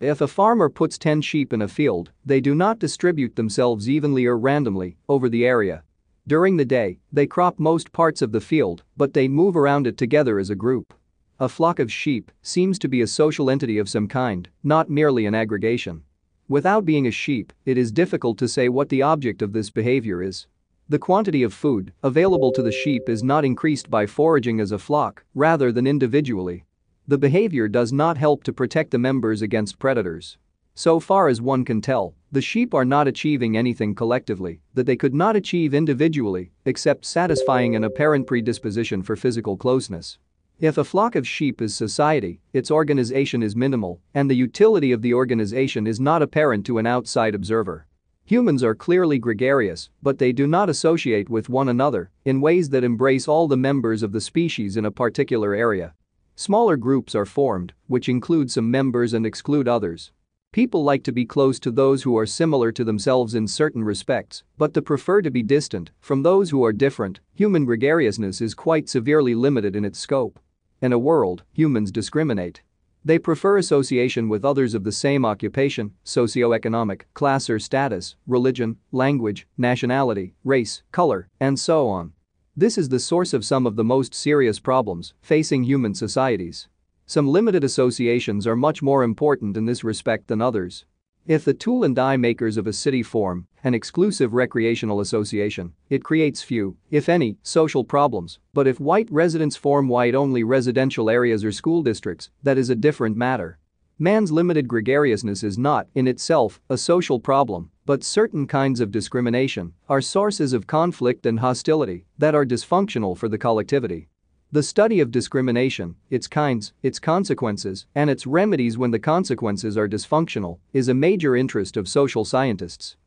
If a farmer puts 10 sheep in a field, they do not distribute themselves evenly or randomly over the area. During the day, they crop most parts of the field, but they move around it together as a group. A flock of sheep seems to be a social entity of some kind, not merely an aggregation. Without being a sheep, it is difficult to say what the object of this behavior is. The quantity of food available to the sheep is not increased by foraging as a flock, rather than individually. The behavior does not help to protect the members against predators. So far as one can tell, the sheep are not achieving anything collectively that they could not achieve individually, except satisfying an apparent predisposition for physical closeness. If a flock of sheep is society, its organization is minimal, and the utility of the organization is not apparent to an outside observer. Humans are clearly gregarious, but they do not associate with one another in ways that embrace all the members of the species in a particular area. Smaller groups are formed, which include some members and exclude others. People like to be close to those who are similar to themselves in certain respects, but they prefer to be distant from those who are different. Human gregariousness is quite severely limited in its scope. In a world, humans discriminate. They prefer association with others of the same occupation, socioeconomic, class or status, religion, language, nationality, race, color, and so on. This is the source of some of the most serious problems facing human societies. Some limited associations are much more important in this respect than others. If the tool and die makers of a city form an exclusive recreational association, it creates few, if any, social problems, but if white residents form white-only residential areas or school districts, that is a different matter. Man's limited gregariousness is not, in itself, a social problem, but certain kinds of discrimination are sources of conflict and hostility that are dysfunctional for the collectivity. The study of discrimination, its kinds, its consequences, and its remedies when the consequences are dysfunctional is a major interest of social scientists.